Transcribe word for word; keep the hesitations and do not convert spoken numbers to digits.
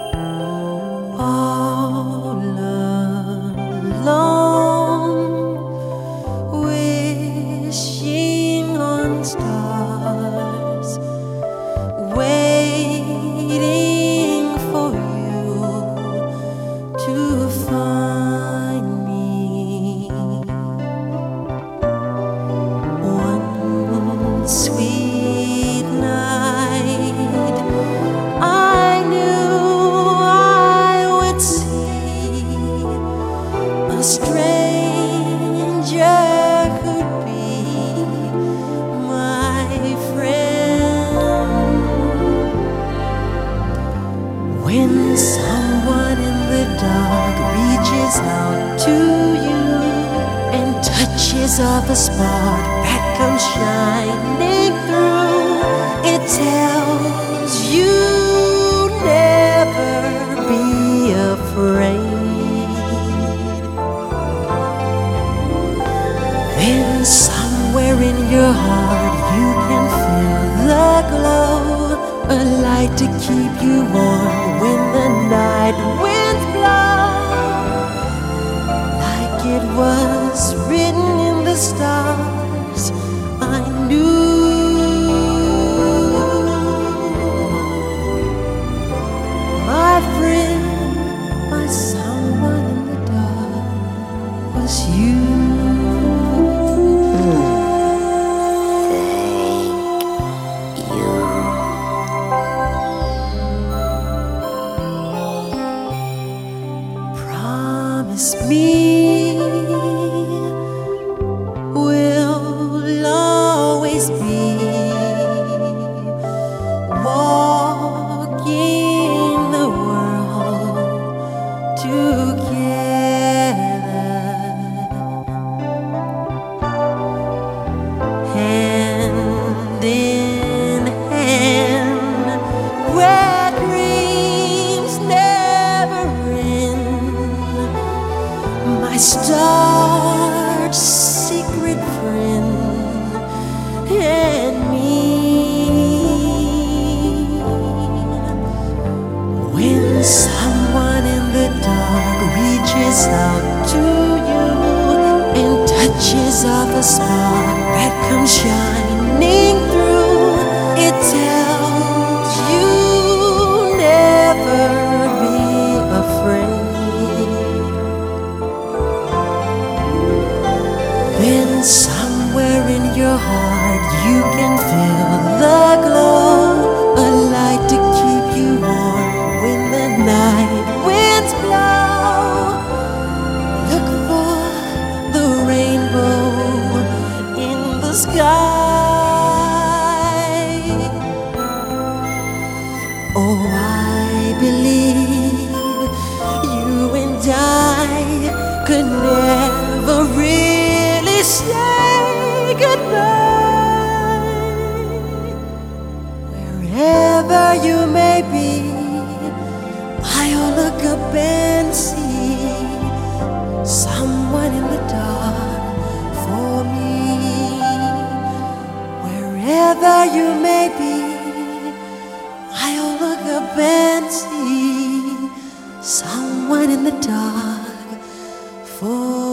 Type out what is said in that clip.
all alone, wishing on stars, waiting for you to find me. One sweet night, I knew I would see a stranger who'd be my friend. When someone in the dark reaches out to you and touches of a spark that comes shining through, it tells you never be afraid. Then somewhere in your heart you can feel the glow, a light to keep you warm when the night winds blow. Like it was written in the stars, I knew my friend, my someone in the dark was you. Promise me we'll always be walking the world together, hand in hand, where dreams never end. My star's secret friend and me. When someone in the dark reaches out to you and touches of a spark that comes shining through, it tells you never be afraid. Then somewhere in your heart you can feel the glow, a light to keep you warm when the night winds blow. Look for the rainbow in the sky. Oh, I believe you and I could never really say goodbye. Wherever you may be, I'll look up and see someone in the dark for me. Wherever you may be, I'll look up and see someone in the dark for